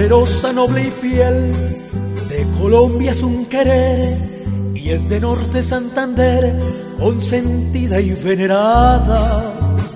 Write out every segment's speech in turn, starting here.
valerosa, noble y fiel, de Colombia es un querer, y es de norte Santander, consentida y venerada.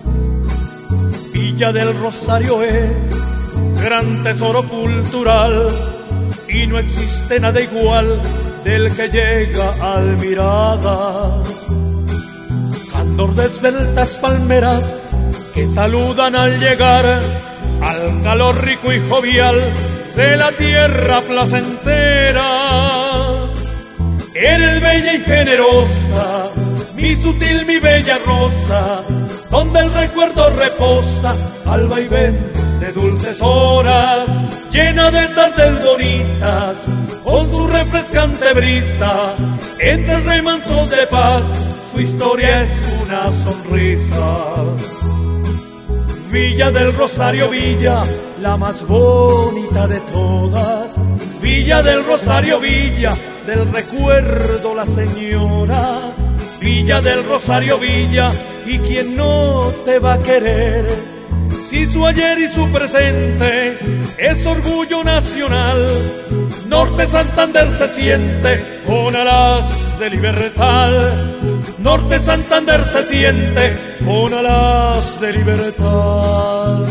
Villa del Rosario es gran tesoro cultural, y no existe nada igual del que llega admirada. Candor de esbeltas palmeras que saludan al llegar, al calor rico y jovial de la tierra placentera. Eres bella y generosa, mi sutil, mi bella rosa, donde el recuerdo reposa al vaivén de dulces horas, llena de tardes bonitas, con su refrescante brisa, entre el remanso de paz, su historia es una sonrisa. Villa del Rosario, villa, la más bonita de todas. Villa del Rosario, villa, del recuerdo la señora. Villa del Rosario, villa, y quien no te va a querer, si su ayer y su presente es orgullo nacional. Norte Santander se siente con alas de libertad. Norte Santander se siente con alas de libertad.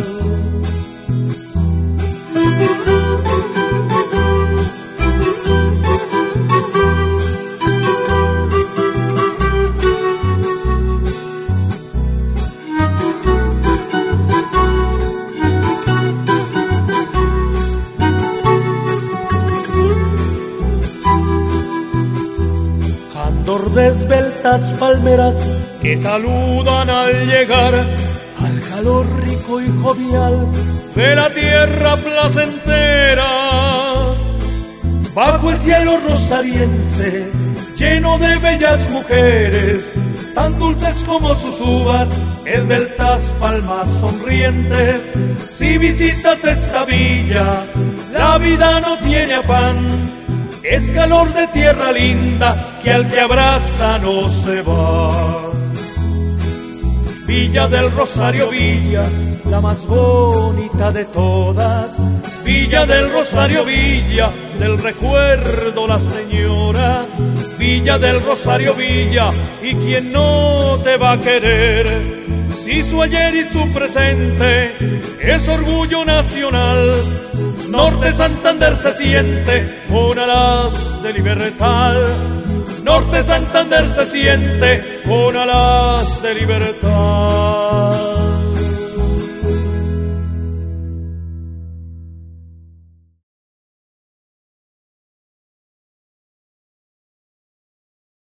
De esbeltas palmeras que saludan al llegar, al calor rico y jovial de la tierra placentera. Bajo el cielo rosariense, lleno de bellas mujeres, tan dulces como sus uvas, esbeltas palmas sonrientes. Si visitas esta villa, la vida no tiene afán, es calor de tierra linda que al que abraza no se va. Villa del Rosario, villa, la más bonita de todas. Villa del Rosario, villa, del recuerdo la señora. Villa del Rosario, villa, y quien no te va a querer, si su ayer y su presente es orgullo nacional. Norte Santander se siente con alas de libertad. Norte Santander se siente con alas de libertad.